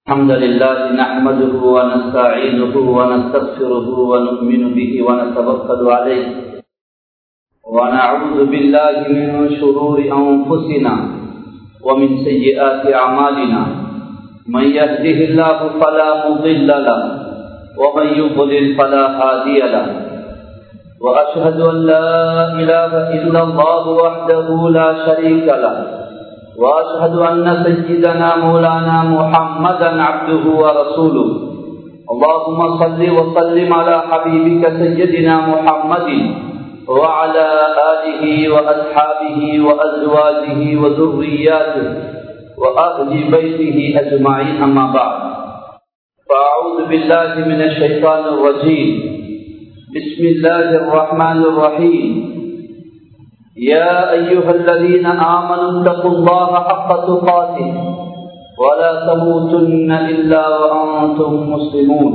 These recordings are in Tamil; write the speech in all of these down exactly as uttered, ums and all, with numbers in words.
الحمد لله نحمده ونستعينه ونستغفره ونؤمن به ونتوكل عليه ونعوذ بالله من شرور أنفسنا ومن سيئات أعمالنا من يهده الله فلا مضل له ومن يضلل فلا هادي له وأشهد أن لا إله إلا الله وحده لا شريك له وأشهد أن سيدنا مولانا محمدا عبده ورسوله اللهم صل وسلم على حبيبك سيدنا محمد وعلى آله وأصحابه وأزواجه وذرياته وأهل بيته أجمعين أما بعد فأعوذ بالله من الشيطان الرجيم بسم الله الرحمن الرحيم يا أيها الذين آمنوا اتقوا الله حق تقاته ولا تموتن إلا وأنتم مسلمون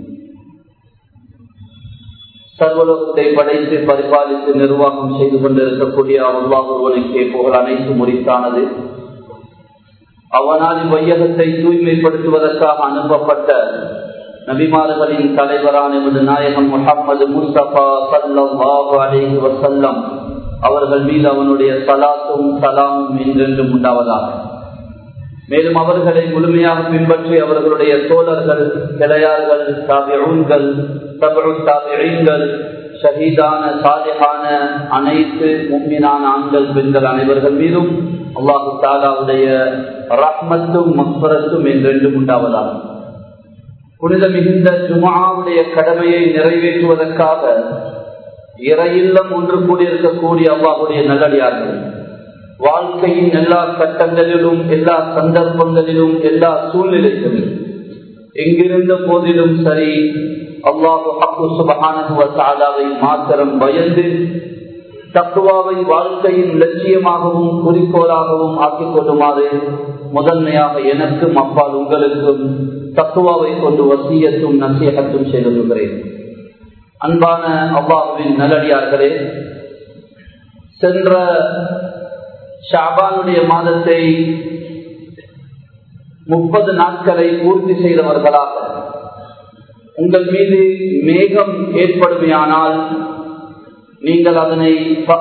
சர்வலோகத்தை படைத்து பரிபாலித்து நிர்வாகம் செய்து கொண்டிருக்கக்கூடிய அல்லாஹ் ஒருவனுக்கே புகழ் அனைத்து முறித்தானது. அவனால் வையகத்தை தூய்மைப்படுத்துவதற்காக அனுப்பப்பட்ட நபிமார்களின் தலைவரான நாயகம் முஹம்மது முஸ்தபா ஸல்லல்லாஹு அலைஹி வஸல்லம் அவர்கள் மீது அவனுடைய சலாத்தும் சலாமும் என்றென்றும் உண்டாவதாக. மேலும் அவர்களை முழுமையாக பின்பற்றி அவர்களுடைய தோழர்கள், கிளையார்கள், தாபிஊன்கள், தபஉ தாபிஈன்கள், ஷஹீதான சாலிஹான அனைத்து முஃமினான ஆண்கள் பெண்கள் அனைவர்கள் மீதும் அல்லாஹ் தஆலாவுடைய ரஹ்மத்தும் மக்ஃபிரத்தும் என்றென்றும் உண்டாவதாக. புனித மிகுந்த ஜும்ஆவுடைய கடமையை நிறைவேற்றுவதற்காக இறையில்லம் ஒன்று கூடியிருக்கக்கூடிய அல்லாஹ்வுடைய நல்லடியார்கள் வாழ்க்கையின் எல்லா கட்டங்களிலும், எல்லா சந்தர்ப்பங்களிலும், எல்லா சூழ்நிலைகளிலும் எங்கிருந்த போதிலும் சரி அல்லாஹ் சுப்ஹானஹு வ தஆலாவை மாத்திரம் பயந்து தக்வாவை வாழ்க்கையின் லட்சியமாகவும் குறிக்கோளாகவும் ஆக்கிக் கொள்ளுமாறு முதன்மையாக எனக்கும் அப்பால் உங்களுக்கும் தக்வாவை கொண்டு வசியத்தும் நசீஹத்தும் செய்து கொள்கிறேன். அன்பான அல்லாஹ்வின் நல்லடியார்களே, சென்ற ஷஅபானுடைய மாதத்தை முப்பது நாட்களை பூர்த்தி செய்தவர்களாக உங்கள் மீது மேகம் ஏற்படுமையானால் நீங்கள் அதனை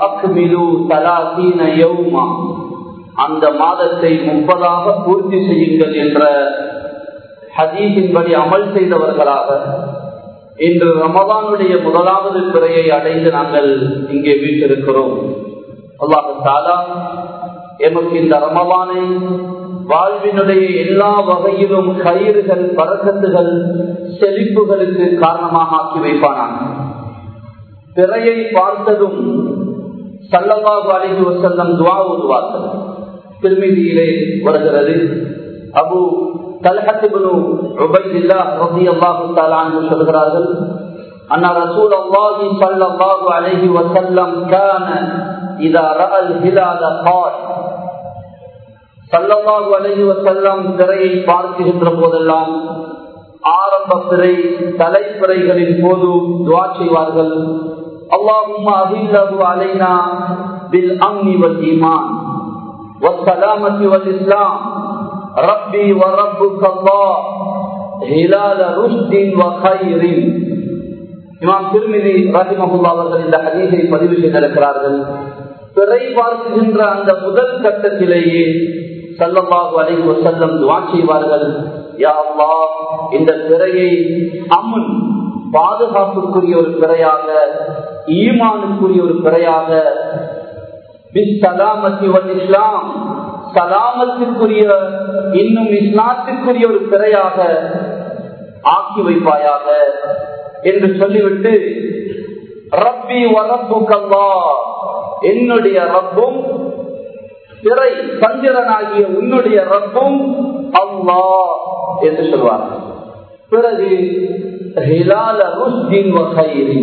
அந்த மாதத்தை முப்பதாக பூர்த்தி செய்யுங்கள் என்ற ஹதீஸின்படி அமல் செய்தவர்களாக இன்று ரமதானுடைய முதலாவது பிறையை அடைந்து நாங்கள் இங்கே வீட்டிருக்கிறோம். அல்லாஹ் தஆலா எமக்கு இந்த ரமதானை வாழ்வினுடைய எல்லா வகையிலும் கயிறுகள், பரக்கத்துகள், செழிப்புகளுக்கு காரணமாக ஆக்கி வைப்பானான். பிறையை பார்த்ததும் ஸல்லல்லாஹு அலைஹி வஸல்லம் துஆ ஓதுவார்கள். திர்மிதியிலே வருகிறது. அபூ தல்ஹத் இப்னு உபைதில்லாஹ் রাদিয়াল্লাহு தஆலா அன்ஹு சொல்கிறார்கள், அன்ன ரசூலுல்லாஹி ஸல்லல்லாஹு அலைஹி வஸல்லம் கான இதா ரஅல் ஹிலால قال ஸல்லல்லாஹு அலைஹி வஸல்லம் பிறையை பார்க்கின்ற போதெல்லாம் ஆரம்ப பிறை, தலைப்பிறைகளின் போது துஆ செய்வார்கள். அல்லாஹும்ம அஹில்லஹு அலைனா பில் அம்னி வல் ஈமான் வஸ்ஸலாமத்தி வல் இஸ்லாம் ரப்பி வ ரப்புக அல்லாஹ் ஹிலால ருஷ்தின் வ கைரின். இமாம் திர்மிதி ரஹிமஹுல்லாஹ் அவர்கள் இந்த ஹதீஸை பதிவு செய்திருக்கிறார்கள். பிறை பார்க்கின்ற அந்த முதல் கட்டத்திலேயே ஸல்லல்லாஹு அலைஹி வஸல்லம் துஆ செய்வார்கள், யா அல்லாஹ் இந்த பிறையை அம்ன், பாதுகாப்புக்குரிய ஒரு பிறையாக, ஈமானுக்குரிய ஒரு பிறையாக, பிஸ்ஸலாமத்தி வல் இஸ்லாம், சலாமத்துக்குரிய, இன்னும் இஸ்லாத்துக்குரிய ஒரு பிறையாக ஆக்கி வைப்பாயாக என்று சொல்லிவிட்டு ரப்பி வ ரப்புக அல்லாஹ், என்னுடைய ரப்பும் பிறை சந்திரனாகிய உன்னுடைய ரப்பும் அல்லாஹ் என்று சொல்வார். பிறகு ஹிலால ருஷ்தின் வ கைரின்,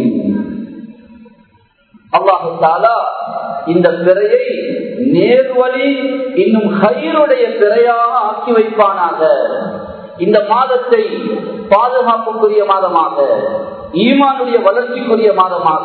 அல்லாஹ் தஆலா இந்த பிறையை நேர்வழி, இன்னும் கைருடைய பிறையாக ஆக்கி வைப்பானாக. இந்த மாதத்தை பாதுகாப்புக்குரிய மாதமாக, ஈமானுடைய வளர்ச்சிக்குரிய மாதமாக,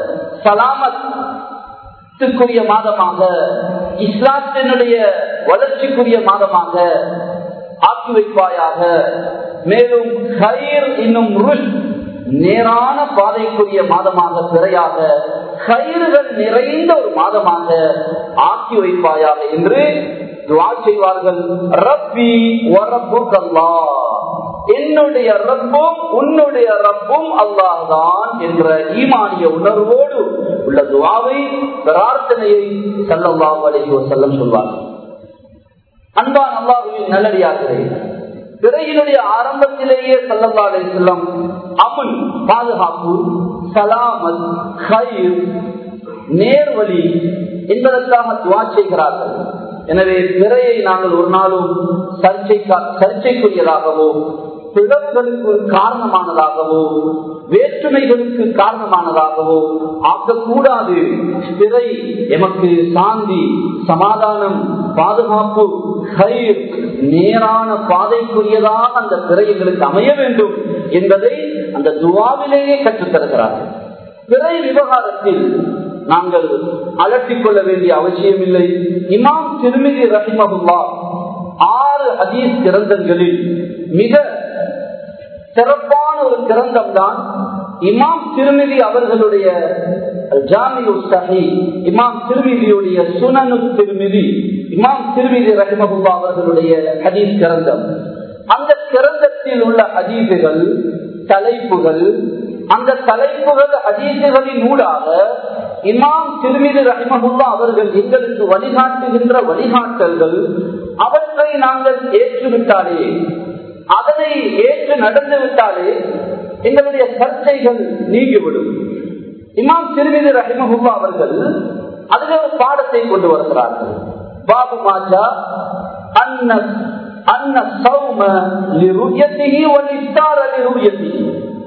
சலாமத்துக்குரிய மாதமாக, இஸ்லாத்தினுடைய வளர்ச்சிக்குரிய மாதமாக, ஆக்கி வைப்பாயாக. மேலும் கயிர் இன்னும் நேரான பாதைக்குரிய மாதமாக பிறையாக கயிறுகள் நிறைந்த ஒரு மாதமாக ஆக்கி வைப்பாயாக என்று துஆ செய்வார்கள். ரப்பி வ ரப்புக்கல்லாஹ், என்னுடைய ரப்பும் உன்னுடைய ரப்பும் அல்லாஹ் தான் என்ற ஈமானிய உணர்வோடு உள்ள துஆவை பிரார்த்தனையை ஸல்லல்லாஹு அலைஹி வஸல்லம் சொல்வார். அன்பான அல்லாஹ்வின் நல்லடியார்களே, பிறையினுடைய ஆரம்பத்திலேயே ஸல்லல்லாஹு அலைஹி வஸல்லம் அமன், பாதுகாப்பு, சலாமத், கயிர், நேர்வழி என்பதற்காக துஆ செய்கிறார்கள். எனவே பிறையை நாங்கள் ஒரு நாளும் சர்ச்சை சர்ச்சைக்குரியதாகவோ பிளவுகளுக்கு காரணமானதாகவோ வேற்றுமைகளுக்கு காரணமானதாகவோ ஆக்கக்கூடாது. பிறை எமக்கு சாந்தி, சமாதானம், பாதுகாப்பு, கயிர், நேரான பாதைக்குரியதாக அந்த பிறை எங்களுக்கு அமைய வேண்டும் என்பதை அந்த துஆவிலேயே கற்றுத்தருகிறார்கள். பிறை விவகாரத்தில் நாங்கள் அலட்டிக் கொள்ள வேண்டிய அவசியம் இல்லை. இமாம் திர்மிதி ரஹிமஹுல்லாஹ் ஆறு ஹதீஸ் கிரந்தங்களில் மிக சிறப்பான ஒரு கிரந்தம் தான் இமாம் திர்மிதி அவர்களுடைய ஜாமிஉ ஸஹீஹ், இமாம் திர்மிதியுடைய சுனனு திர்மிதி, இமாம் திர்மிதி ரஹிமஹுல்லாஹ் அவர்களுடைய ஹதீஸ் கிரந்தம். அந்த கிரந்தத்தில் உள்ள ஹதீசுகள், தலைப்புகள், அந்த தலைப்புகள் ஹதீசுகளின் ஊடாக இமாம் திர்மிதி ரஹிமஹுல்லாஹ் அவர்கள் எங்களுக்கு வழிகாட்டுகின்ற வழிகாட்டல்கள், அவற்றை நாங்கள் ஏற்றுவிட்டாலே, அதனை ஏற்று நடந்து விட்டாலே எங்களுடைய சர்ச்சைகள் நீங்கிவிடும். இமாம் திர்மிதி ரஹிமஹுல்லாஹ் அவர்கள் அதில் ஒரு பாடத்தை கொண்டு வருகிறார்கள். பாபு மாஜா அன்ன அன்ன ஸௌம லிருயதிஹி வல் இஃப்தார் லிருயதிஹி,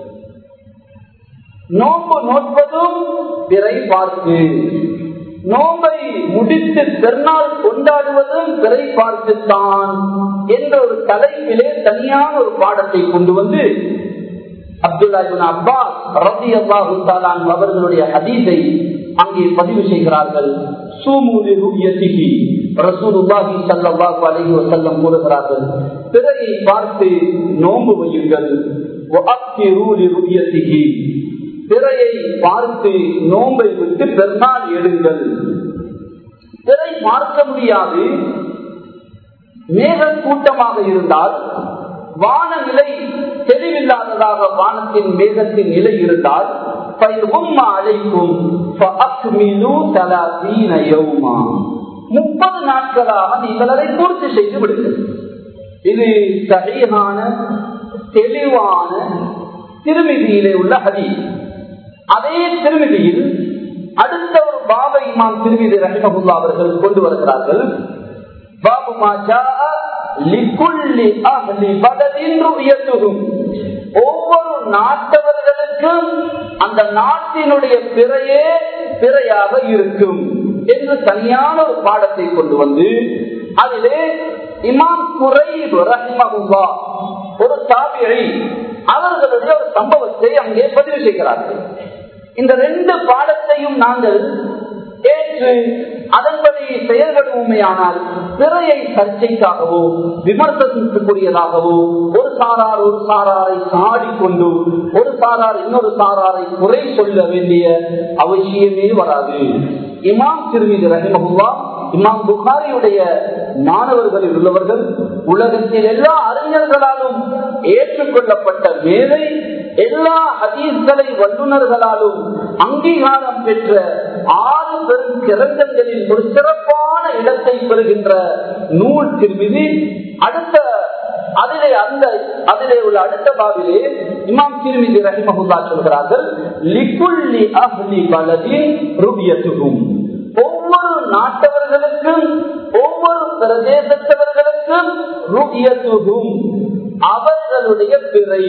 நோன்பு நோற்பதும் பிறை பார்த்து, நோம்பை முடித்து பெருநாள் கொண்டாடுவதும் பிறை பார்த்துத்தான் என்ற ஒரு தலைப்பிலே தனியான ஒரு பாடத்தை கொண்டு வந்து அப்துல்லா இப்னு அப்பாஸ் ரலியல்லாஹு தஆலா அன்ஹு அவர்களுடைய ஹதீஸை அங்கே பதிவு செய்கிறார்கள். சூமு லிருயதிஹி, ரசூலுல்லாஹி ஸல்லல்லாஹு அலைஹி வஸல்லம் கூறுகிறார்கள், பிறையை பார்த்து நோன்பு வையுங்கள். வஅக்திரு லிருயதிஹி, பிறையை பார்த்து நோன்பை விட்டு பெருநாள் எடுங்கள். பிறை பார்க்க முடியாது, மேக கூட்டமாக இருந்தால், வானநிலை தெளிவில்லாததாக வானத்தின் மேகத்தின் நிலை இருந்தால் முப்பது நாட்களாக நீங்கள் அதை பூர்த்தி செய்து விடுங்கள். இது சரியான தெளிவான திருமிதியிலே உள்ள ஹதீஸ். அதே திருமிதியில் அடுத்த ஒரு பாபை இமாம் திர்மிதி ரஹிமஹுல்லாஹ் அவர்கள் கொண்டு வருகிறார்கள். பாபு மாஜா லிகுல்லி அஹ்லி பலதின் ருயத்துஹும், ஒவ்வொரு நாட்டவர்களுக்கும் அந்த நாட்டினுடைய பிறையே பிறையாக இருக்கும் என்று தனியான ஒரு பாடத்தை கொண்டு வந்து அதிலே இமாம் குரைப் ரஹிமஹுல்லாஹ் ஒரு தாபிஈ அவர்களுடைய ஒரு சம்பவத்தை அங்கே பதிவு செய்கிறார்கள். இந்த ரெண்டு பாடத்தையும் நாங்கள் ஏற்று அதன்படி செயல்படுவோமேயானால் பிறையை சர்ச்சைக்காகவோ விமர்சனத்துக்குரியதாகவோ ஒரு சாரார் ஒரு சாராரை சாடிக்கொண்டு ஒரு சாரார் இன்னொரு சாராரை குறை சொல்ல வேண்டிய அவசியமே வராது. இமாம் திர்மிதி ரஹிமஹுல்லாஹ் இமாம் புகாரியுடைய மாணவர்களில் உள்ளவர்கள், உலகத்தில் எல்லா அறிஞர்களாலும் ஏற்றுக்கொள்ளப்பட்ட மேலை, எல்லா ஹதீஸ்களை வல்லுநர்களாலும் அங்கீகாரம் பெற்ற ஆறு பெரும் கிரந்தங்களில் ஒரு சிறப்பான இடத்தை பெறுகின்ற நூல் திர்மிதி. அடுத்த அதிலே அந்த அதிலே உள்ள அடுத்த பாவிலே இமாம் திர்மிதி ரஹிமஹுல்லாஹ் சொல்கிறார்கள், லிகுல்லி அஹ்லி பலதின் ருபியத்துஹும், ஒவ்வொரு நாட்டவர்களுக்கும் ஒவ்வொரு பிரதேசத்தவர்களுக்கும் ருபியத்துஹும், அவர்களுடைய பிறை,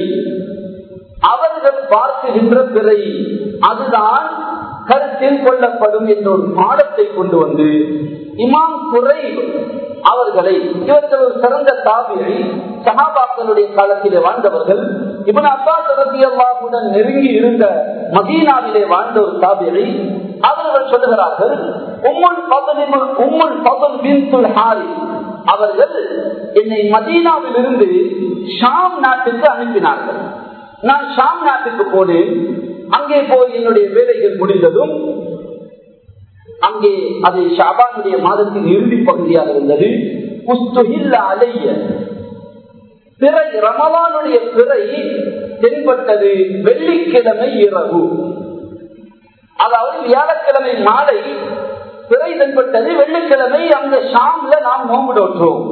அவர்கள் பார்க்கின்ற பிறை அதுதான் கருத்தில் கொள்ளப்படும் என்ற ஒரு பாடத்தை கொண்டு வந்து இமாம் குரைப் அவர்களை, இவர்கள் ஒரு சிறந்த தாபிஈ, சஹாபாக்களுடைய காலத்திலே வாழ்ந்தவர்கள், இப்னு அப்பாஸ் ரலியல்லாஹுடன் நெருங்கி இருந்த மதீனாவிலே வாழ்ந்த ஒரு தாபிஈ, அவர்கள் சொல்லுகிறார்கள், உம்முல் ஃபத்ல் உம்முல் ஃபத்ல் பின்துல் ஹாரிஸ் அவர்கள் என்னை மதீனாவில் இருந்து ஷாம் நாட்டுக்கு அனுப்பினார்கள். நான் ஷாம் நாட்டுக்கு போனேன். அங்கே போய் என்னுடைய வேலைகள் முடிந்ததும் அங்கே அது ஷாபானுடைய மாதத்தின் இறுதி பகுதியாக இருந்தது. அலைய பிறை ரமலானுடைய பிறை தென்பட்டது வெள்ளிக்கிழமை இரவு, அதாவது வியாழக்கிழமை மாலை பிறை தென்பட்டது. வெள்ளிக்கிழமை அந்த ஷாம்ல நாம் நோன்பு நோற்றோம்.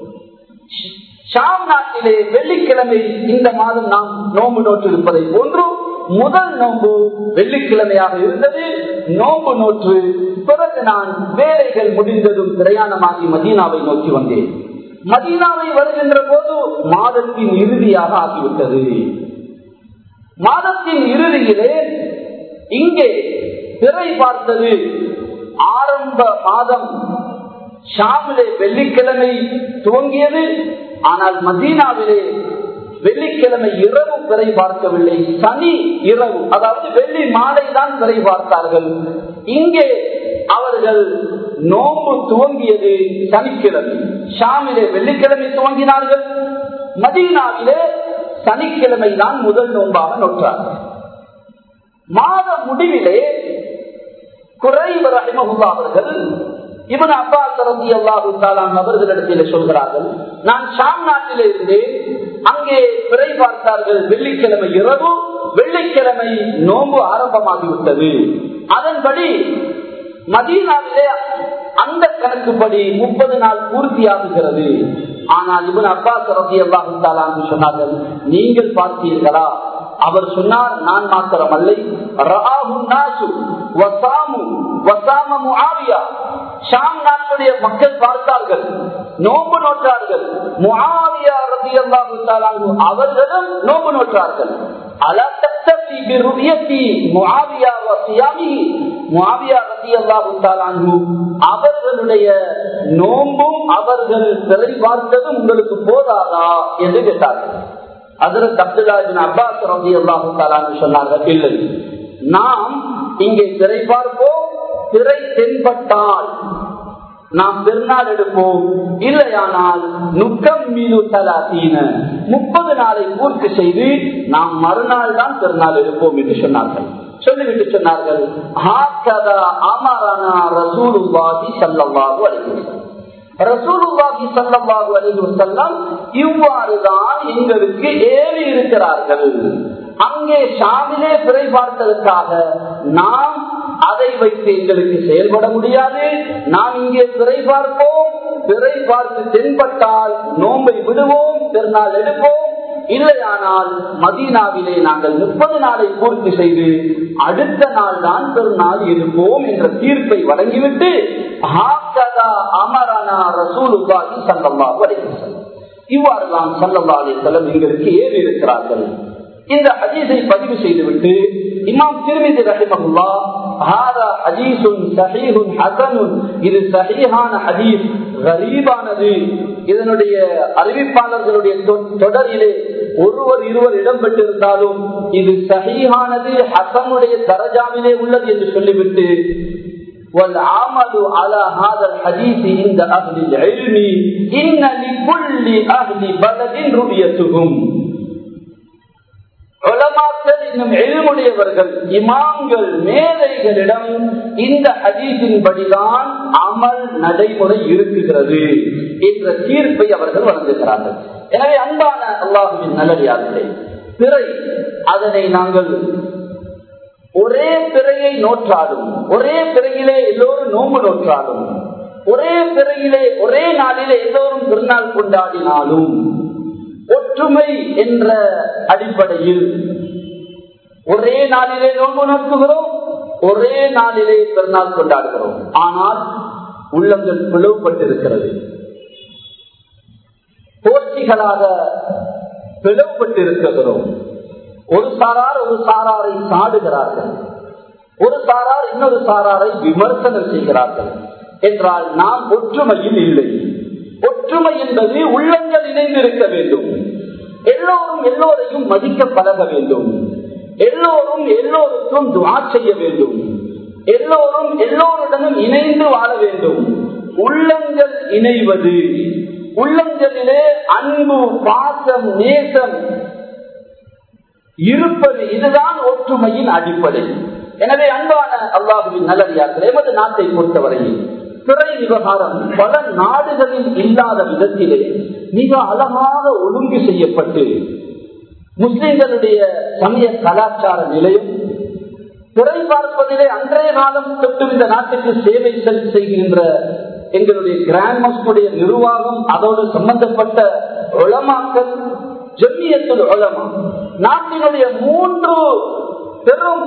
ஷாம் நாட்டிலே வெள்ளிக்கிழமை இந்த மாதம் நாம் நோன்பு நோற்று இருப்பதை போன்று முதல் நோன்பு வெள்ளிக்கிழமையாக இருந்தது. நோன்பு நோற்று பிறகு நான் வேலைகள் முடிந்ததும் பிரயாணமாகி மதீனாவை நோக்கி வந்தேன். மதீனாவை வருகின்ற போது மாதத்தின் இறுதியாக ஆகிவிட்டது. மாதத்தின் இறுதியிலே இங்கே பிறை பார்த்தது ஆரம்ப மாதம் ஷாமிலே வெள்ளிக்கிழமை துவங்கியது. ஆனால் மதீனாவிலே வெள்ளிக்கிழமை இரவு பிறை பார்க்கவில்லை, சனி இரவு, அதாவது வெள்ளி மாலை தான் பிறை பார்த்தார்கள். இங்கே அவர்கள் நோன்பு துவங்கியது சனிக்கிழமை. ஷாமிலே வெள்ளிக்கிழமை துவங்கினார்கள், மதீனாவிலே சனிக்கிழமை தான் முதல் நோன்பாக நோற்றார்கள். மாத முடிவிலே குறைவ ரஹிமஹுல்லா அவர்கள் இப்னு அப்பாஸ் ரலியல்லாஹு தஆலா அவர்களிடத்தில் சொல்கிறார்கள், நான் ஷாம் நாட்டிலே இருந்தேன். அங்கே பிறை பார்த்தார்கள் வெள்ளிக்கிழமை இரவு, வெள்ளிக்கிழமை நோன்பு ஆரம்பமாகிவிட்டது. அதன்படி மதீனாவிலே அந்த கணக்குப்படி முப்பது நாள் பூர்த்தியாகுகிறது. ஆனால் இப்னு அப்பாஸ் ரலியல்லாஹு தஆலா சொன்னார்கள், நீங்கள் பார்த்தீர்களா? அவர் சொன்னார், நான் மாத்திரமல்லை, ஷாம் நாட்டுடைய மக்கள் பார்த்தார்கள், நோன்பு நோற்றார்கள். முஆவியா ரலியல்லாஹு தஆலா அவர்களும் நோன்பு நோற்றார்கள். அலா தக்தஃபி பிருயதி முஆவியா வ சியாமிஹி, முஆவியா ரலியல்லாஹு தஆலா அவர்களுடைய நோன்பும் அவர்கள் பிறை பார்த்ததும் உங்களுக்கு போதாதா என்று கேட்டார்கள். ஹஜ்ரத் அப்துல்லா இப்னு அப்பாஸ் ரலியல்லாஹு தஆலா சொன்னார்கள், இல்லை, நாம் இங்கே பிறை பார்ப்போம், பிறை தென்பட்டால் நாம் பெருநாள் எடுப்போம், இல்லையானால் நுக்கம் மீது தலாதீன முப்பது நாளை பூர்த்தி செய்து நாம் மறுநாள் தான் பெருநாள் எடுப்போம் என்று சொன்னார்கள். சொல்லிவிட்டு சொன்னார்கள், ஹாகதா அமரனா ரசூலுல்லாஹி ஸல்லல்லாஹு அலைஹி வஸல்லம், ரசூலுல்லாஹி ஸல்லல்லாஹு அலைஹி வஸல்லம் இவ்வாறுதான் எங்களுக்கு ஏறி இருக்கிறார்கள். அங்கே ஷாமிலே பிறை பார்த்ததற்காக நாம் அதை வைத்து எங்களுக்கு செயல்பட முடியாது. நாம் இங்கே பிறை பார்ப்போம், பிறை பார்த்து தென்பட்டால் நோன்பை விடுவோம், பெருநாள் எடுப்போம், இல்லையானால் மதீனாவிலே நாங்கள் முப்பது நாளை பூர்த்தி செய்து அடுத்த நாள் தான் பெருநாள் இருப்போம் என்ற தீர்ப்பை வழங்கிவிட்டு அமரனா ரசூலுல்லாஹி ஸல்லல்லாஹு அலைஹி வஸல்லம் இவ்வாறுதான் ஸல்லல்லாஹு அலைஹி வஸல்லம் எங்களுக்கு ஏறி இருக்கிறார்கள். இந்த ஹதீஸை பதிவு செய்துவிட்டு இமாம் திர்மிதி ரஹிமஹுல்லாஹ் ஹாதா ஹதீஸுன் ஸஹீஹுன் ஹஸனுன், இது ஸஹீஹான ஹதீஸ், கரீபானது. இதனுடைய அறிவிப்பாளர்களுடைய தொடரிலே ஒருவர் இருவர் இடம்பெற்றிருந்தாலும் இது ஸஹீஹானது, ஹஸனுடைய தரஜாவிலே உள்ளது என்று சொல்லிவிட்டு والعمل على هذا الحديث عند أهل العلم إن لكل أهل بلد رؤيتهم. உலமாக்கள் இன்னும் இல்முடையவர்கள், இமாம்கள், மேதைகளிடம் இந்த ஹதீஸின் படிதான் அமல் நடைமுறை இருக்குகிறது என்ற தீர்ப்பை அவர்கள் வழங்குகிறார்கள். எனவே அன்பான அல்லாஹ்வின் நல்லடியார்களே, பிறை அதனை நாங்கள் ஒரே பிறையை நோற்றாலும், ஒரே பிறையிலே எல்லோரும் நோன்பு நோற்றாலும், ஒரே பிறையிலே ஒரே நாளிலே எல்லோரும் திருநாள் கொண்டாடினாலும் ஒற்றுமை என்ற அடிப்படையில் ஒரே நாளிலே நோன்பு நோக்குகிறோம், ஒரே நாளிலே பெருநாள் கொண்டாடுகிறோம். ஆனால் உள்ளங்கள் பிளவுபட்டிருக்கிறது, போட்டிகளாக பிளவுபட்டிருக்கிறோம். ஒரு சாரார் ஒரு சாராரை சாடுகிறார்கள், ஒரு சாரார் இன்னொரு சாராரை விமர்சனம் செய்கிறார்கள். என்றால் நாம் ஒற்றுமையில் இல்லை. ஒற்றுமை என்பது உள்ளங்கள் இணைந்திருக்க வேண்டும். எல்லோரும் எல்லோரையும் மதிக்க பழக வேண்டும். எல்லோரும் எல்லோருக்கும் துஆ செய்ய வேண்டும். எல்லோரும் எல்லோருடனும் இணைந்து வாழ வேண்டும். உள்ளங்கள் இணைவது, உள்ளங்களிலே அன்பு, பாசம், நேசம் இருப்பது, இதுதான் ஒற்றுமையின் அடிப்படை. எனவே அன்பான அல்லாஹ்வின் நல்லடியார்களே, எமது நாட்டை பொறுத்தவரையில் பிறை விவகாரம் பல நாடுகளில் இல்லாத விதத்திலே மிக அழகாக ஒழுங்கு செய்யப்பட்டு முஸ்லிம்களுடைய சமய கலாச்சார நிலையம் பிறை பார்ப்பதிலே அன்றைய காலம் தொட்டு இந்த நாட்டுக்கு சேவை செய்கின்ற எங்களுடைய கிராண்ட் மாஸ்டருடைய நிர்வாகம், அதோடு சம்பந்தப்பட்ட உலமாக்கள், ஜம்மியத்துல் உலமா, நாட்டினுடைய மூன்று பெரும்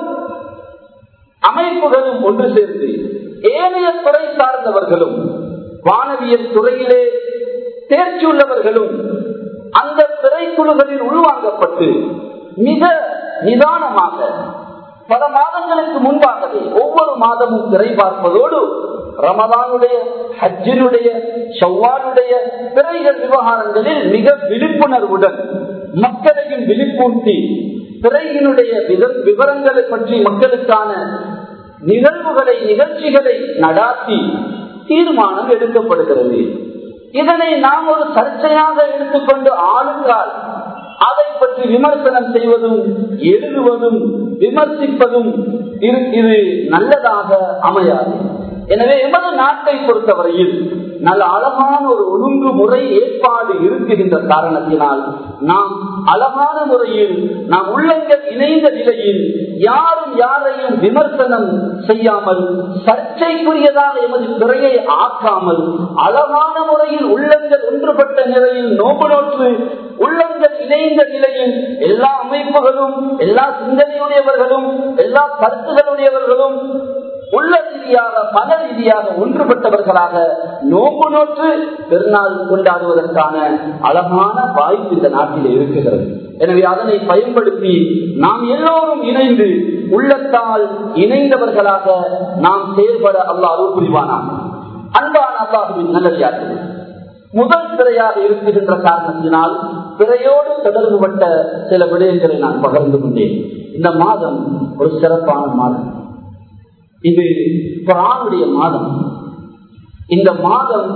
அமைப்புகளும் ஒன்று சேர்ந்து ஏனைய துறை சார்ந்தவர்களும் வானவியல் துறையிலே தேர்ச்சியுள்ளவர்களும் அந்த திரைக்குழுகளில் உள்வாங்கப்பட்டு மிக நிதானமாக பல மாதங்களுக்கு முன்பாகவே ஒவ்வொரு மாதமும் திரை பார்ப்பதோடு ரமதானுடைய, ஹஜ்ஜினுடைய, ஷவ்வாலுடைய திரைகள் விவகாரங்களில் மிக விழிப்புணர்வுடன் மக்களையும் விழிப்பூட்டி திரையினுடைய விவரங்களை பற்றி மக்களுக்கான நிகழ்வுகளை, நிகழ்ச்சிகளை நடாத்தி தீர்மானம் எடுக்கப்படுகிறது. இதனை நாம் ஒரு சர்ச்சையாக எடுத்துக்கொண்டு ஆளுக்கால் அதை பற்றி விமர்சனம் செய்வதும், எழுதுவதும், விமர்சிப்பதும் இது நல்லதாக அமையாது. எனவே எமது நாட்டை பொறுத்தவரையில் நல்ல அழகான ஒரு ஒழுங்குமுறை ஏற்பாடு இருக்குகின்ற காரணத்தினால் நாம் அழகான முறையில் நாம் உள்ளங்கள் இணைந்த நிலையில் யாரும் யாரையும் விமர்சனம் செய்யாமல், சர்ச்சைக்குரியதாக எமது துறையை ஆக்காமல், அழகான முறையில் உள்ளங்கள் ஒன்றுபட்ட நிலையில் நோக்கு நோற்று உள்ளங்கள் இணைந்த நிலையில் எல்லா அமைப்புகளும், எல்லா சிந்தனையுடையவர்களும், எல்லா கருத்துகளுடையவர்களும் உள்ள ரீதியாக, பல ரீதியாக ஒன்றுபட்டவர்களாக நோக்கு நோற்று பெருநாள் கொண்டாடுவதற்கான அழகான வாய்ப்பு இந்த நாட்டில் இருக்கிறது. எனவே அதனை பயன்படுத்தி நாம் எல்லோரும் இணைந்து உள்ளத்தால் இணைந்தவர்களாக நாம் செயல்பட அல்லாஹ் அருள் புரிவானாக. அன்பான அல்லாஹ்வின் நல்லடியார்களே, முதல் பிறையாக இருக்கின்ற காரணத்தினால் பிறையோடு தொடர்பு பட்ட சில விடயங்களை நான் பகிர்ந்து கொண்டேன். இந்த மாதம் ஒரு சிறப்பான மாதம். இது குர்ஆனுடைய மாதம். இந்த மாதம்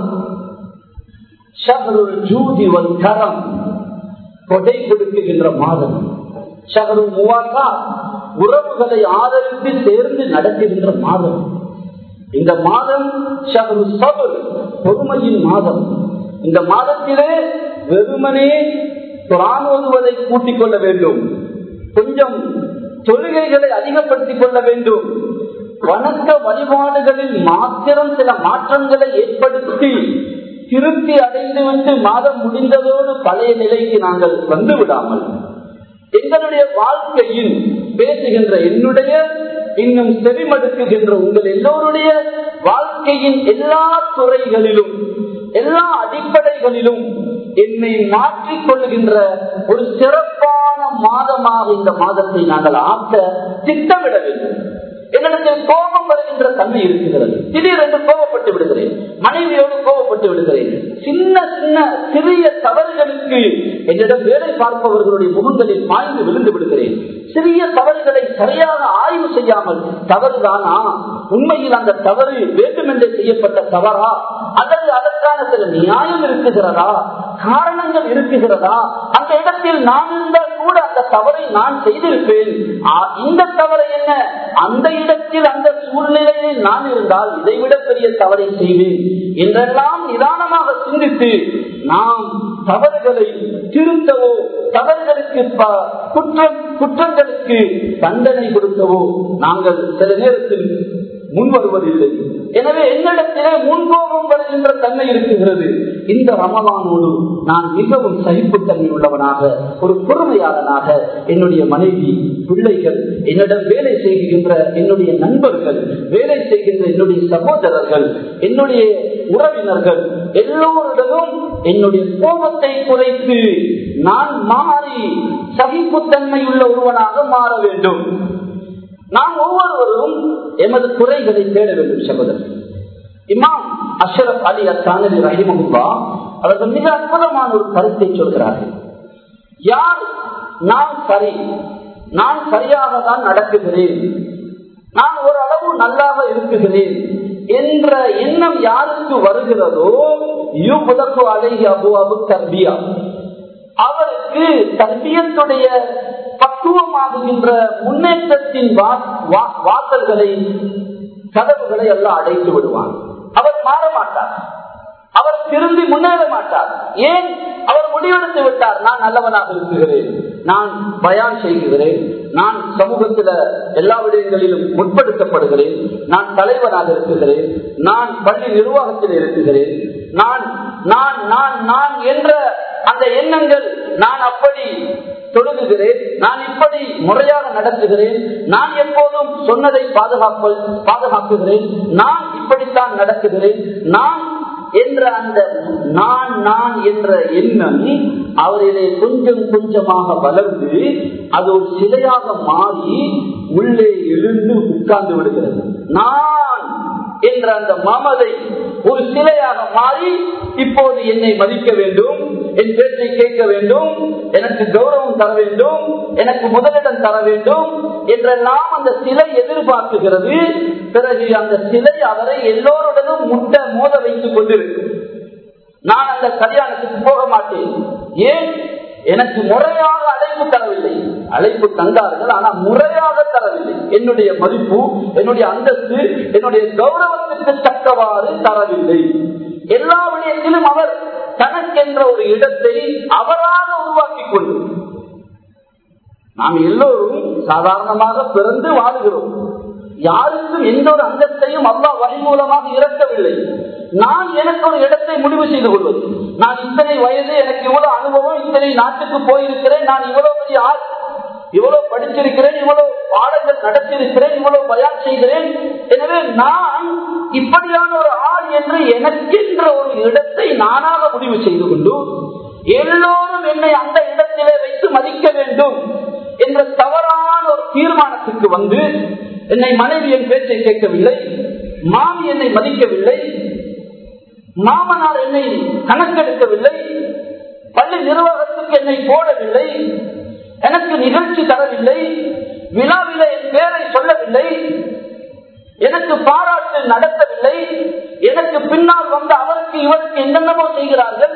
ஷஹ்ருல் ஜூதி வல் கரம், கொடை கொடுக்குகின்ற மாதம். ஷஹ்ருல் முவாசா, உறவுகளை ஆதரித்து சேர்ந்து நடத்துகின்ற மாதம். இந்த மாதம் ஷஹ்ருல் ஸப்ர், பொறுமையின் மாதம். இந்த மாதத்திலே வெறுமனே குர்ஆன் ஓதுவதை கூட்டிக் கொள்ள வேண்டும், கொஞ்சம் தொழுகைகளை அதிகப்படுத்திக் கொள்ள வேண்டும், வணக்க வழிபாடுகளில் மாத்திரம் சில மாற்றங்களை ஏற்படுத்தி திருப்தி அடைந்துவிட்டு மாதம் முடிந்ததோடு பழைய நிலைக்கு நாங்கள் வந்து விடாமல் எங்களுடைய வாழ்க்கையில் பேசுகின்ற என்னுடைய, இன்னும் செவிமடுக்குகின்ற உங்கள் எல்லோருடைய வாழ்க்கையின் எல்லா துறைகளிலும், எல்லா அடிப்படைகளிலும் என்னை மாற்றிக் கொள்ளுகின்ற ஒரு சிறப்பான மாதமாக இந்த மாதத்தை நாங்கள் ஆக்க திட்டமிட வேண்டும். எங்களுக்கு கோபம் வருகின்ற தன்மை இருக்கிறது. திடீரென்று கோபப்பட்டு விடுகிறேன், மனைவியோடு கோபப்பட்டு விடுகிறேன். சின்ன சின்ன சிறிய தவறுகளுக்கு என்னிடம் வேலை பார்ப்பவர்களுடைய முகங்களில் பாய்ந்து விழுந்து விடுகிறேன். சிறிய தவறுகளை சரியாக ஆய்வு செய்யாமல், தவறுதானா, உண்மையில் அந்த தவறு வேண்டுமென்றே செய்யப்பட்ட தவறா, அல்லது அதற்கான சில நியாயம் இருக்குகிறதா, காரணங்கள் இருக்குகிறதா, அந்த இடத்தில் நான் இருந்தால் கூட அந்த தவறை நான் செய்திருப்பேன், இந்த தவறு என்ன, அந்த இடத்தில் அந்த சூழ்நிலையில் நான் இருந்தால் இதைவிட பெரிய தவறை செய்வேன் என்றெல்லாம் நிதானமாக சிந்தித்து நாம் தவறுகளை திருத்தவோ, தவறுகளுக்கு குற்றம் குற்றங்களுக்கு தண்டனை கொடுக்கவோ நாங்கள் சில நேரத்தில் முன் வருவதில்லை. எனவே என்னிடத்திலே முன்கோபம் வருகின்ற தன்மை இருக்குகிறது. இந்த ரமலானோடு நான் மிகவும் சகிப்புத்தன்மை உள்ளவனாக, ஒரு பொறுமையாளனாக, என்னுடைய மனைவி, பிள்ளைகள், என்னிடம் வேலை செய்கின்ற என்னுடைய நண்பர்கள், வேலை செய்கின்ற என்னுடைய சகோதரர்கள், என்னுடைய உறவினர்கள் எல்லோரிடமும் என்னுடைய கோபத்தை குறைத்து நான் மாறி சகிப்புத்தன்மை உள்ள ஒருவனாக மாற வேண்டும். நாம் ஒவ்வொருவரும் எமது குறைகளை தேட வேண்டும். சகோதரர் இமாம் அஷ்ரப் அலி அத்தானி ரஹிமஹுல்லாஹ் அவர்கள் மிக அற்புதமான ஒரு கருத்தை சொல்கிறார்கள். யார் நான் சரி, நான் சரியாக தான் நடக்குகிறேன், நான் ஓரளவு நல்லாக இருக்குகிறேன் என்ற எண்ணம் யாருக்கு வருகிறதோ யுபதகு அலைஹி அபுவாபு தர்பியா, அவருக்கு தர்பியத்துடைய பக்குவமாகுகின்ற முன்னேற்றத்தின் வாசல்களை கதவுகளை எல்லாம் அடைத்து விடுவான். அவர் மாற மாட்டார், அவர் திரும்பி முன்னேற மாட்டார். ஏன்? அவர் முடிவெடுத்து விட்டார், நான் நல்லவனாக இருக்கிறேன், நான் பயான் செய்கிறேன், நான் சமூகத்தில் எல்லா விடயங்களிலும் முற்படுத்தப்படுகிறேன், நான் தலைவனாக இருக்கிறேன், நான் பள்ளி நிர்வாகத்தில் இருக்கிறேன், நான் நான் நான் நான் என்ற அந்த எண்ணங்கள், நான் அப்படி தொழுகிறேன், நான் இப்படி முறையாக நடத்துகிறேன், நான் எப்போதும் சொன்னதை பாதுகாப்பு பாதுகாக்குகிறேன், நான் இப்படித்தான் நடத்துகிறேன், நான் என்ற அந்த நான் நான் என்ற எண்ணம் அவரிலே கொஞ்சம் கொஞ்சமாக வளர்ந்து அது ஒரு சிலையாக மாறி உள்ளே எழுந்து உட்கார்ந்து விடுகிறது. நான் என்ற அந்த மமதை ஒரு சிலையாக மாறி இப்போது என்னை மதிக்க வேண்டும், என் பேச்சை கேட்க வேண்டும், எனக்கு கௌரவம் தர வேண்டும், எனக்கு முதலிடம் தர வேண்டும் என்றெல்லாம் அந்த சிலை எதிர்பார்க்குகிறது. பிறகு அந்த சிலை அவரை எல்லோருடனும் முட்ட மோத வைத்துக் கொண்டிருக்கு. நான் அந்த கல்யாணத்துக்கு போக மாட்டேன். ஏன்? எனக்கு முறையாக அழைப்பு தரவில்லை. அழைப்பு தந்தார்கள், ஆனால் முறையாக தரவில்லை. என்னுடைய மதிப்பு, என்னுடைய அந்தஸ்து, என்னுடைய கௌரவத்திற்கு தக்கவாறு தரவில்லை. எல்லா விடயத்திலும் அவர் தனக்கென்ற ஒரு இடத்தை அவராக உருவாக்கி கொண்டு, நாம் எல்லோரும் சாதாரணமாக பிறந்து வாழுகிறோம். யாருக்கும் எந்த ஒரு அந்தஸ்தையும் அல்லாஹ் வழி மூலமாக இறக்கவில்லை. நான் எனக்கு ஒரு இடத்தை முடிவு செய்து கொள்வது, நான் இத்தனை வயது, எனக்கு இவ்வளவு அனுபவம், இத்தனை நாட்டுக்கு போயிருக்கிறேன், நான் இவ்வளவு பெரிய ஆள், இவ்வளவு படிச்சிருக்கிறேன், இவ்வளவு பாடங்கள் நடத்தியிருக்கிறேன், இவ்வளவு பயான் செய்கிறேன், எனவே நான் இப்படியான ஒரு ஆள் என்று எனக்கென்ற ஒரு இடத்தை நானாக முடிவு செய்து கொண்டு எல்லோரும் என்னை அந்த இடத்திலே வைத்து மதிக்க வேண்டும் என்ற தவறான ஒரு தீர்மானத்துக்கு வந்து, என்னை மனைவி என் பேச்சை கேட்கவில்லை, மாமி என்னை மதிக்கவில்லை, மாமனார் என்னை கணக்கெடுக்கவில்லை, பள்ளி நிர்வாகத்துக்கு என்னை போடவில்லை, எனக்கு நிகழ்ச்சி தரவில்லை, விழாவில என் பேரை சொல்லவில்லை, எனக்கு பாராட்டு நடத்தவில்லை, எனக்கு பின்னால் வந்து அவருக்கு இவருக்கு என்னென்னமோ செய்கிறார்கள்.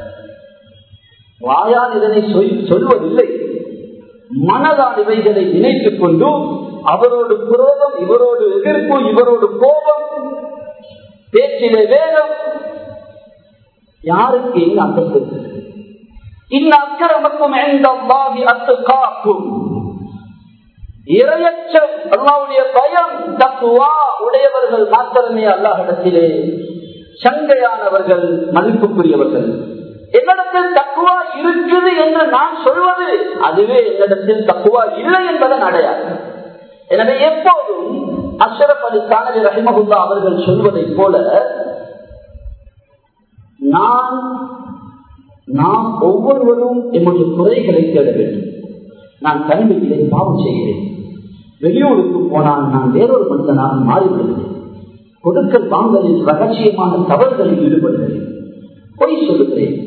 வாயால் இதனை சொல்வதில்லை, மனதால் இவைகளை நினைத்துக் கொண்டு அவரோடு குரோதம், இவரோடு எதிர்ப்பு, இவரோடு கோபம், பேச்சிலே வேகம். யாருக்கு எங்க அந்தஸ்து? இன்னக்கரமக்கும் இன்தல்லாஹி அத்காக்கும், இறையச்சம், அல்லாஹ்வுடைய பயம், தக்வா உடையவர்கள் மாத்திரமே அல்லாஹ்விடத்திலே சங்கையானவர்கள், மதிப்புக்குரியவர்கள். என்னிடத்தில் தக்குவா இருக்குது என்று நான் சொல்வது, அதுவே என்னிடத்தில் தக்குவா இல்லை என்பதன் அடையாளம். எனவே எப்போதும் அஷ்ரப் அலி தானவி ரஹிமஹுல்லாஹ் அவர்கள் சொல்வதை போல, நான் நாம் ஒவ்வொருவரும் என்னுடைய குறைகளை தேட வேண்டும். நான் கல்வியிலே பாவம் செய்கிறேன், வெளியூருக்கு போனால் நான் வேறொரு மனிதனாக மாறிவிடுகிறேன், கொடுக்கல் வாங்கலில் ரகசியமான தவறுகளில் ஈடுபடுகிறேன், பொய் சொல்லுகிறேன்,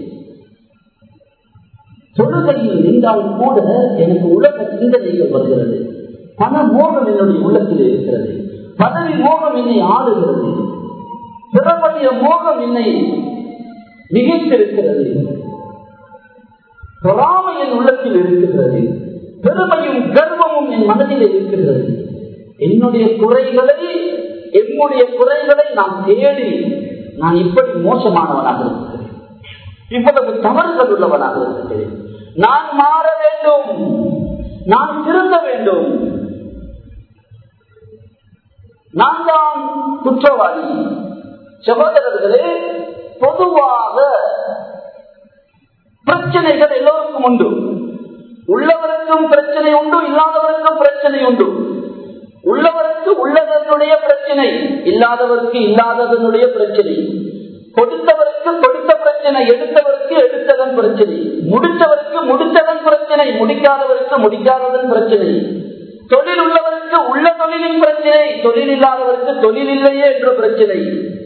தொழுகையில் நின்றால் கூட எனக்கு உலக சிந்தனைகள் வருகிறது, பண மோகம் என்னுடைய உள்ளத்தில் இருக்கிறது, பதவி மோகம் என்னை ஆளுகிறது, பிறப்படைய மோகம் என்னை மிகைத்திருக்கிறது, பொறாமை என் உள்ளத்தில் இருக்கிறது, பெருமையும் கர்வமும் என் மனதில் இருக்கிறது. என்னுடைய குறைகளை என்னுடைய குறைகளை நான் தேடி நான் இப்படி மோசமானவனாக இருக்கிறேன், இவ்வளவு தவறுகள் உள்ளவனாக இருக்கிறேன், நான் மாற வேண்டும், நான் திருந்த வேண்டும், நான் தான் குற்றவாளி. சகோதரர்களே, பொதுவாக பிரச்சனைகள் எல்லோருக்கும் உண்டு. உள்ளவருக்கும் பிரச்சனை உண்டு, இல்லாதவருக்கும் பிரச்சனை உண்டு. உள்ளவருக்கு உள்ளதனுடைய பிரச்சனை, இல்லாதவருக்கு இல்லாததனுடைய பிரச்சனை, கொடுத்தவருக்கு கொடுத்த பிரச்சனை, எடுத்தவருக்கு எடுத்ததன் பிரச்சனை, முடித்தவருக்கு முடித்ததன் பிரச்சனை, முடிக்காதவருக்கு முடிக்காததன் பிரச்சனை, தொழில் உள்ளவருக்கு உள்ள தொழிலின் பிரச்சனை, தொழில் இல்லாதவருக்கு தொழில் இல்லையே என்ற பிரச்சனை.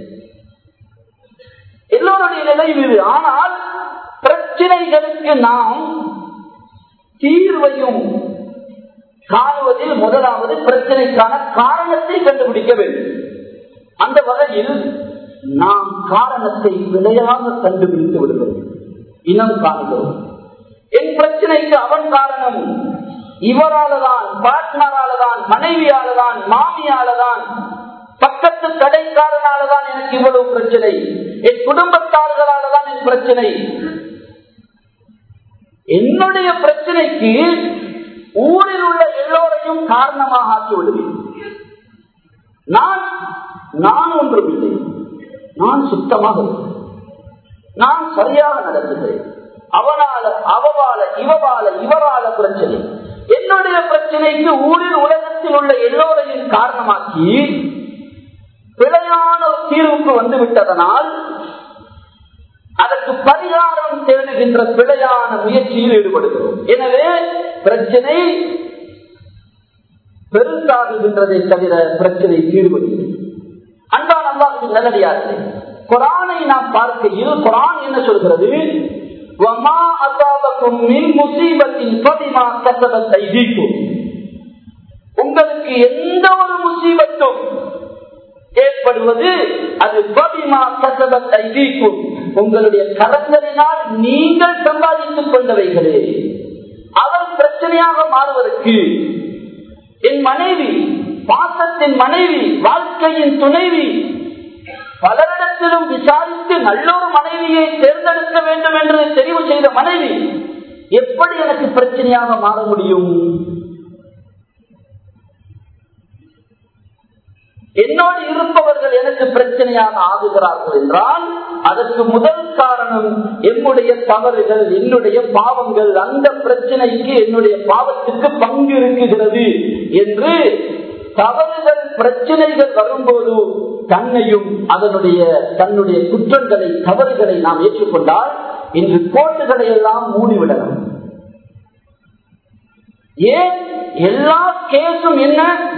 எல்லோருடைய நிலையும் இது. ஆனால் பிரச்சனைகளுக்கு நாம் தீர்வையும் காணுவதில் முதலாவது பிரச்சனைக்கான காரணத்தை கண்டுபிடிக்க வேண்டும். அந்த வகையில் நாம் காரணத்தை விளையாக கண்டுபிடித்து விடுகிறோம், இனம் காண்கிறோம். என் பிரச்சனைக்கு அவன் காரணம், இவராலதான், பார்ட்னராலதான், மனைவியாலதான், மாமியாலதான், பக்கத்து கடைக்காரனாலதான் எனக்கு இவ்வளவு பிரச்சனை, என் குடும்பத்தார்களாலதான் என் பிரச்சனை. என்னுடைய பிரச்சனைக்கு ஊரில் உள்ள எல்லோரையும் காரணமாக ஆக்கி விடுவேன். நான் நான் ஒன்றுமில்லை, நான் சுத்தமாக இருக்கிறேன், நான் சரியாக நடத்துகிறேன். அவனால அவவால இவவால இவரால பிரச்சனை. என்னுடைய பிரச்சனைக்கு ஊரில் உலகத்தில் உள்ள எல்லோரையும் காரணமாக்கி பிழையான ஒரு தீர்வுக்கு வந்து விட்டதனால் அதற்கு பரிகாரம் தேடுகின்ற பிழையான முயற்சியில் ஈடுபடுகிறோம். எனவே பிரச்சனை பெருசாகுகின்றதை தவிர பிரச்சனை தீர்வுகிறது. அன்பான அல்லாஹ்வின் நல்லடியார்களே, குர்ஆனை நாம் பார்க்கையில் குர்ஆன் என்ன சொல்கிறது? வமா அஸாபகும் மின் முஸீபத்தின் ஃபபிமா கஸபத் ஐதீக்கும். உங்களுக்கு எந்த ஒரு முசீபத்தும் ஏற்படுவது அது ஃபபிமா கஸபத் ஐதீக்கும், உங்களுடைய கரங்களினால் நீங்கள் சம்பாதித்துக் கொண்டவைகளே. அவர் பிரச்சனையாக மாறுவதற்கு என் மனைவி, பாசத்தின் மனைவி, வாழ்க்கையின் துணைவி, பலரிடத்திலும் விசாரித்து நல்லொரு மனைவியை தேர்ந்தெடுக்க வேண்டும் என்று தெரிவு செய்த மனைவி எப்படி எனக்கு பிரச்சனையாக மாற முடியும்? என்னோடு இருப்பவர்கள் எனக்கு பிரச்சனையாக ஆகுகிறார்கள் என்றால் அதற்கு முதல் காரணம் என்னுடைய தவறுகள், என்னுடைய பாவங்கள். அந்த பிரச்சனைக்கு என்னுடைய பாவத்துக்கு பங்கு இருக்குகிறது என்று தவறுகள் பிரச்சனைகள் வரும்போது தன்னையும் அதனுடைய தன்னுடைய குற்றங்களை தவறுகளை நாம் ஏற்றுக்கொண்டால் இன்று கோட்டுகளை எல்லாம் மூடிவிடலாம். ஏன் எல்லா கேஸும் என்ன?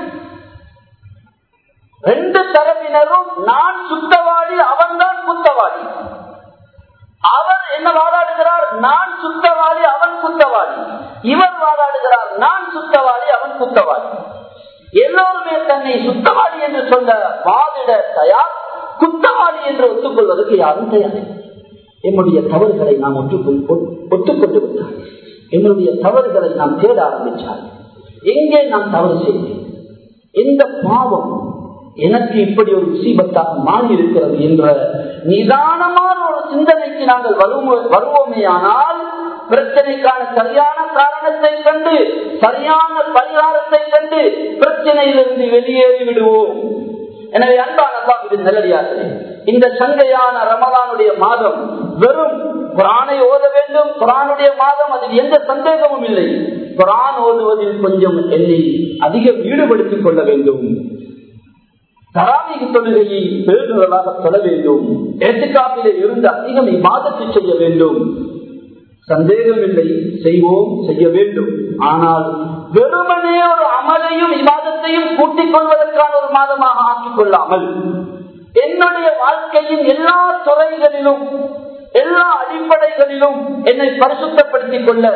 ரெண்டு தரப்பினரும் நான் சுத்தவாளி, அவன் தான் குத்தவாளி. அவர் என்ன வாதாடுகிறார்? நான் சுத்தவாளி, அவன் குத்தவாளி. இவர் வாதாடுகிறார் நான் சுத்தவாளி, அவன் குத்தவாளி. எல்லோருமே தன்னை சுத்தவாளி என்று சொல்ல வாதிட தயார், குத்தவாளி என்று ஒத்துக்கொள்வதற்கு யாரும் தயார். என்னுடைய தவறுகளை நாம் ஒத்துக்கொண்டு விட்டார், என்னுடைய தவறுகளை நாம் தேட ஆரம்பித்தார். எங்கே நான் தவறு செய்தேன், எந்த பாவம் எனக்கு இப்படி ஒரு முசீபத்தாக மாறி இருக்கிறது என்ற நிதானமான ஒரு சிந்தனைக்கு நாங்கள் வருவோமே ஆனால் பிரச்சனைக்கான சரியான காரணத்தை கண்டு சரியான பரிகாரத்தை கண்டு பிரச்சனையிலிருந்து வெளியேறி விடுவோம். எனவே அன்பான அல்லாஹ்வின் நல்லடியார்களே, இந்த சங்கையான ரமலானுடைய மாதம் வெறும் குர்ஆனை ஓத வேண்டும், குர்ஆனுடைய மாதம், அதில் எந்த சந்தேகமும் இல்லை. குர்ஆன் ஓதுவதில் கொஞ்சம் என்னை அதிகம் ஈடுபடுத்திக் கொள்ள வேண்டும். தராவீஹ் தொழுகையை பேருதலாக தொழ வேண்டும். இஹ்திகாஃபிலே இருந்து அதிகம் இபாதத்தை செய்ய வேண்டும். சந்தேகமில்லை, செய்வோம், செய்ய வேண்டும். ஆனால் வெறுமனே ஒரு அமலையும் இபாதத்தையும் கூட்டிக் கொள்வதற்கான ஒரு மாதமாக ஆக்கிக் கொள்ளாமல் என்னுடைய வாழ்க்கையின் எல்லா துறைகளிலும் எல்லா அடிப்படைகளிலும் என்னை பரிசுத்தப்படுத்திக் கொள்ள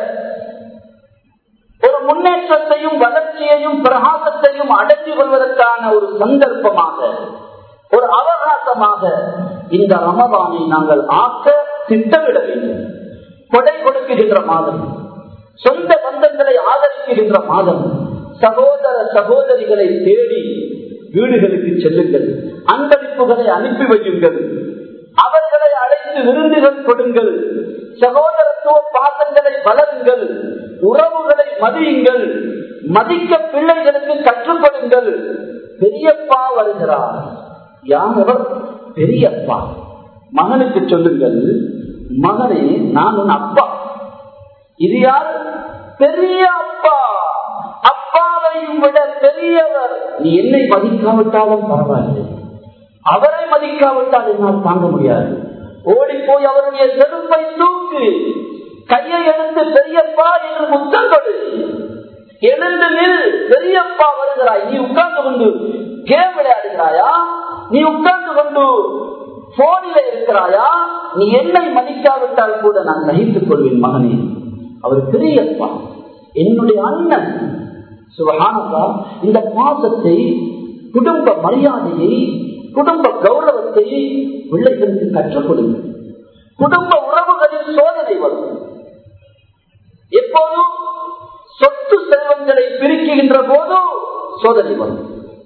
ஒரு முன்னேற்றத்தையும் வளர்ச்சியையும் பிரகாசத்தையும் அடைந்து கொள்வதற்கான ஒரு சந்தர்ப்பமாக, ஒரு அவகாசமாக இந்த ரமதானை நாங்கள் ஆக்க திட்டமிட வேண்டும். கொடை கொடுக்குகின்ற மாதம், சொந்த பந்தங்களை ஆதரிக்கின்ற மாதம். சகோதர சகோதரிகளை தேடி வீடுகளுக்கு செல்லுங்கள், அன்பளிப்புகளை அனுப்பி வையுங்கள், அவர்களை அழைத்து விருந்துகள் கொடுங்கள், சகோதரத்துவ பாசங்களை வளருங்கள், உறவுகளை மதியுங்கள், மதிக்க பிள்ளைகளுக்கு கற்றுக் கொடுங்கள். பெரியப்பா வருகிறார். யார்? பெரியப்பா. மகனுக்கு சொல்லுங்கள், மகனே நான் உன் அப்பா. இது யார்? பெரிய அப்பா. அப்பாவையும் விட பெரியவர். நீ என்னை மதிக்காவிட்டாலும் பரவாயில்லை, அவரை மதிக்காவிட்டால் என்னால் தாங்க முடியாது. ஓடி போய் அவருடைய செருப்பை தூக்கு, கையை எடுத்து பெரியப்பா என்று முத்தம் கொடு. எழுந்து நில், பெரியப்பா வருகிறாய். நீ உட்கார்ந்து கொண்டு கேம் விளையாடுகிறாயா? நீ உட்கார்ந்து கொண்டு போனில இருக்கிறாயா? நீ என்னை மதிக்காவிட்டால் கூட நான் சகித்துக் கொள்வேன் மகனே. அவர் பெரியப்பா, என்னுடைய அண்ணன். சுபஹானல்லாஹ், இந்த பாசத்தை, குடும்ப மரியாதையை, குடும்ப கௌரவத்தை பிள்ளைகளுக்கு கற்றுக் கொடுங்கள். குடும்ப உறவுகளில் சோதனை வரும். எப்போதும் சொத்து செல்வங்களை பிரிக்கின்ற போது சோதனை வரும்.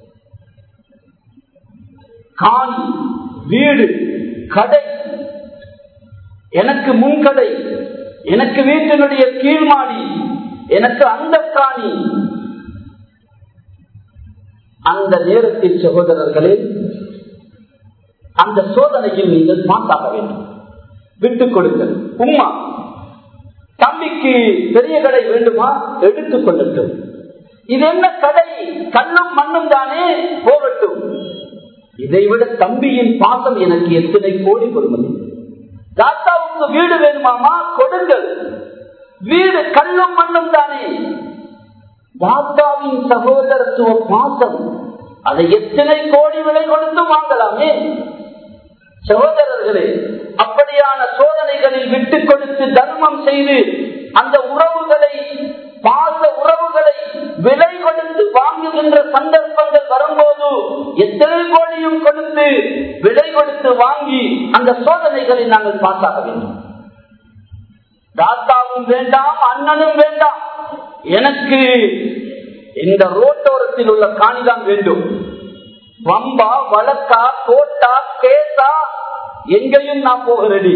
காணி, வீடு, கடை, எனக்கு முன்கடை, எனக்கு வீட்டினுடைய கீழ்மாடி, எனக்கு அந்த காணி. அந்த நேரத்தில் சகோதரர்களே, அந்த சோதனையில் நீங்கள் பாட்டாக வேண்டும். விட்டுக் கொடுங்கள். உம்மா தம்பிக்கு பெரிய கடை வேண்டுமா, எடுத்துக் கொள்ளட்டும். இது என்ன கடை, கல்லும் மண்ணும் தானே, போகட்டும். இதைவிட தம்பியின் பாசம் எனக்கு எத்தனை கோடி பொறுமதி. தாத்தாவுக்கு வீடு வேணுமாமா, கொடுங்கள். வீடு கல்லும் மண்ணும் தானே. தாத்தாவின் சகோதரத்துவ பாசம், அதை எத்தனை கோடி விலை கொடுத்து வாங்கலாமே. சகோதரர்களே, அப்படியான சோதனைகளில் விட்டுக் கொடுத்து தர்மம் செய்து அந்த உறவுகளை, பாச உறவுகளை விலை கொடுத்து வாங்குகின்ற சந்தர்ப்பங்கள் வரும்போது எத்தனை கோடியும் கொடுத்து விலை கொடுத்து வாங்கி அந்த சோதனைகளை நாங்கள் பாசாக வேண்டும். தாத்தாவும் வேண்டாம், அண்ணனும் வேண்டாம், எனக்கு இந்த ரோட்டோரத்தில் உள்ள காணிதான் வேண்டும். வம்பா, வழக்கா, கோட்டா, கேசா, எங்கேயும் நான் போகிறேன்.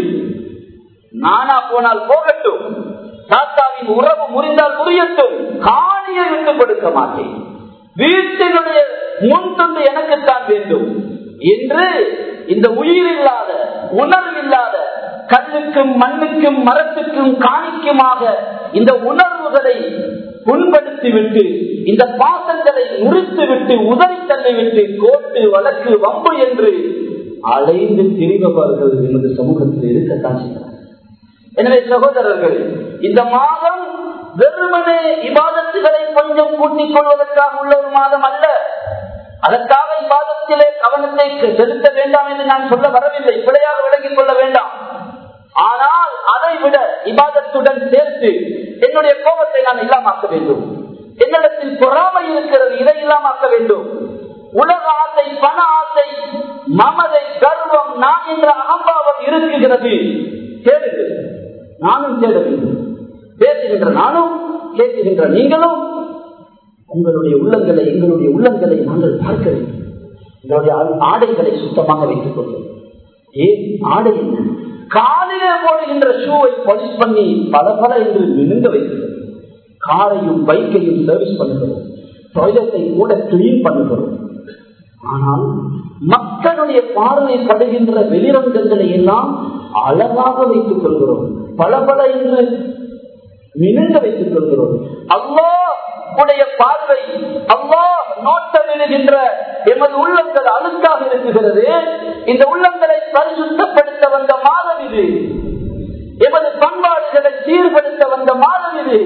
நானா போனால் போகட்டும், தாத்தாவின் உறவு முறிந்தால் முறியட்டும், காணியை விட்டு கொடுக்க மாட்டேன். வீட்டினுடைய முன் தொண்டு எனக்குத்தான் வேண்டும் என்று இந்த உயிர் இல்லாத, உணர்வு இல்லாத, கல்லுக்கும் மண்ணுக்கும் மரத்துக்கும் காணிக்குமாக இந்த உணர்வுகளை புண்படுத்திவிட்டு, இந்த பாசங்களை முறித்துவிட்டு, உதறி தள்ளிவிட்டு, கோட்டு, வழக்கு, வம்பு என்று அலைந்து திரிபவர்கள் எமது சமூகத்தில் இருக்கத்தான் செய்கிறார். எனவே சகோதரர்கள், இந்த மாதம் வெறுமனே இபாதத்துகளை கொஞ்சம் கூட்டிக் கொள்வதற்காக உள்ள ஒரு மாதம் அல்ல. அதற்காக இபாதத்திலே கவனத்தை செலுத்த வேண்டாம் என்று நான் சொல்ல வரவில்லை, பிழையாக விளங்கிக் கொள்ள வேண்டாம். ஆனால் அதை விட இபாதத்துடன் சேர்த்து என்னுடைய கோபத்தை நான் இல்லாமாக்க வேண்டும். என்னிடத்தில் பொறாமை இருக்கிறது, இதை இல்லாமாக்க வேண்டும். உலக ஆசை, பண ஆசை, மமதை, கர்வம், நான் என்ற அகம்பாவம் இருக்குகிறது. தேடுங்கள், நானும் தேட வேண்டும். பேசுகின்ற நானும், கேட்கின்ற நீங்களும் உங்களுடைய உள்ளங்களை, எங்களுடைய உள்ளங்களை நாங்கள் பார்க்க வேண்டும். எங்களுடைய ஆடைகளை சுத்தமாக வைத்துக் கொள்வோம். ஏன் ஆடை என்ன? காலிலே போடுகின்ற ஷூவை பாலிஷ் பண்ணி பல பல என்று மினுங்க வைக்கிறோம். காரையும் பைக்கையும் சர்வீஸ் பண்ணுகிறோம். டாய்லெட்டை கூட கிளீன் பண்ணுகிறோம். ஆனால் மக்களுடைய பார்வை படுகின்ற வெளிரங்கங்களை எல்லாம் அழகாக வைத்துக் கொள்கிறோம். பல பல என்று மினுங்க வைத்துக் கொள்கிறோம். அல்லாஹ் உடைய பார்வை, அல்லாஹ் நோட்டம் எழுகின்ற எமது உள்ளங்கள் அழுக்காக இருக்குகிறது. இந்த உள்ளங்களை பரிசுத்தப்படுத்த வந்த மாதம் இது. எமது பண்பாடுகளை சீர்படுத்த வந்த மாதம் இது.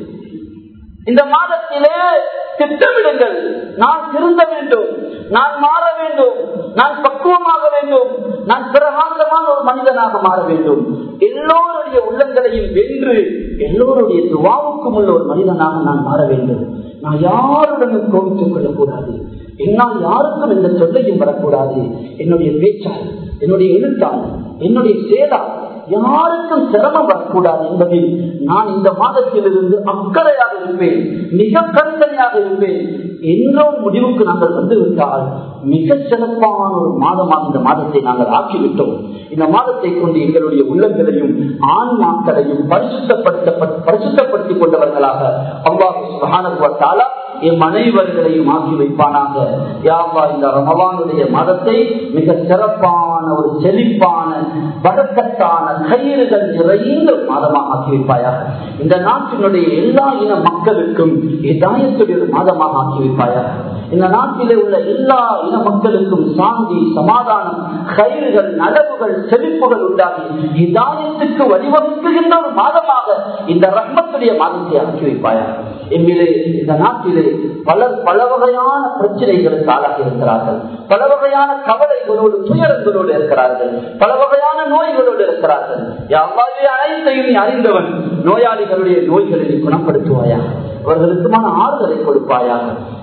இந்த மாதத்திலே திட்டமிடுங்கள், நான் திருந்த வேண்டும், நான் மாற வேண்டும், நான் பக்குவமாக வேண்டும், நான் பிரகாசமான ஒரு மனிதனாக மாற வேண்டும். எல்லோருடைய உள்ளங்களையும் வென்று எல்லோருடைய துவாவுக்கும் உள்ள ஒரு மனிதனாக நான் மாற வேண்டும். நான் யாருடனும் கோபித்துக் கொள்ளக்கூடாது. என்னால் யாருக்கும் இந்த சொல்லையும் வரக்கூடாது. என்னுடைய பேச்சால், என்னுடைய எழுத்தால், என்னுடைய செயலால் யாருக்கும் சிரமம் வரக்கூடாது என்பதில் நான் இந்த மாதத்திலிருந்து அக்கறையாக இருப்பேன், மிக கருத்தனையாக இருப்பேன் என்ற முடிவுக்கு நாங்கள் வந்துவிட்டால் மிக சிறப்பான ஒரு மாதமாக இந்த மாதத்தை நாங்கள் ஆக்கிவிட்டோம். இந்த மாதத்தை கொண்டு எங்களுடைய உள்ளங்களையும் ஆன்மாக்களையும் பரிசுத்தப்படுத்த பரிசுத்தப்படுத்திக் கொண்டவர்களாக அல்லாஹ் சுப்ஹானஹு வ தஆலா எம் அனைவர்களையும் ஆக்கி வைப்பானாக. யா அல்லாஹ், இந்த ரமலானுடைய மாதத்தை மிக சிறப்பான ஒரு செழிப்பான பரக்கத்தான கயிறுகள் நிறைந்த மாதமாக ஆக்கி வைப்பாயாக. இந்த நாட்டினுடைய எல்லா இன மக்களுக்கும் ஹிதாயத்துடைய ஒரு மாதமாக ஆக்கி வைப்பாயாக. இந்த நாட்டிலே உள்ள எல்லா இன மக்களுக்கும் சாந்தி, சமாதானம், கயிறுகள், நலவுகள், செழிப்புகள் உண்டாகி ஹிதாயத்துக்கு வழிவகுக்கின்ற ஒரு மாதமாக இந்த ரஹ்மத்துடைய மாதத்தை ஆக்கி வைப்பாயாக. எம்மிலே இந்த நாட்டிலே பலர் பல வகையான பிரச்சனைகளுக்கு ஆளாகி இருக்கிறார்கள். பல வகையான கவலைகளோடு, துயரங்களோடு இருக்கிறார்கள். பல வகையான நோய்களோடு இருக்கிறார்கள். யாவாவே அனைத்தையும் நீ அறிந்தவன். நோயாளிகளுடைய நோய்களை குணப்படுத்துவாயாக, அவர்களுக்குமான ஆறுதலை கொடுப்பாயாக.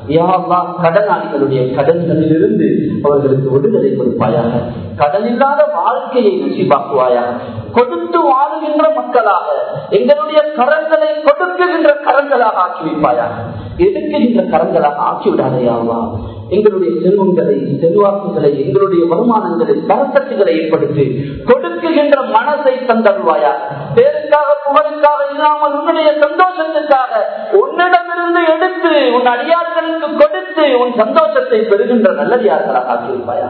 யா அல்லாஹ் கடனாளிகளுடைய கடன்களிலிருந்து அவர்களுக்கு விடுதலை கொடுப்பாயாக. கடன் இல்லாத வாழ்க்கையை நசீபாக்குவாயாக. கொடுத்து வாழுகின்ற மக்களாக எங்களுடைய கரங்களை கொடுக்குகின்ற கரங்களாக ஆக்கி வைப்பாயாக. எடுக்குகின்ற கரங்களாக ஆக்கிவிடாதே யா அல்லாஹ். எங்களுடைய செல்வங்களை செல்வாக்குகளை எங்களுடைய வருமானங்களை பரக்கத்துகளை ஏற்படுத்தி கொடுக்குகின்ற மனசை தந்தருவாயா. பேருக்காக புகழுக்காக இல்லாமல் உன்னுடைய சந்தோஷத்துக்காக உன்னிடமிருந்து எடுத்து உன் அடியார்களுக்கு கொடுத்து உன் சந்தோஷத்தை பெறுகின்ற நல்லடியார்களாக ஆக்கி வைப்பாயா.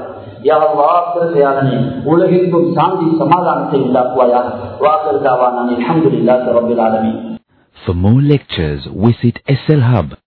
உலகெங்கும் சாந்தி சமாதானத்தை உண்டாக்குவாயா. வாசல்தாவான அல்ஹம்துலில்லாஹி ரப்பில் ஆலமீன். For more lectures, visit S L Hub.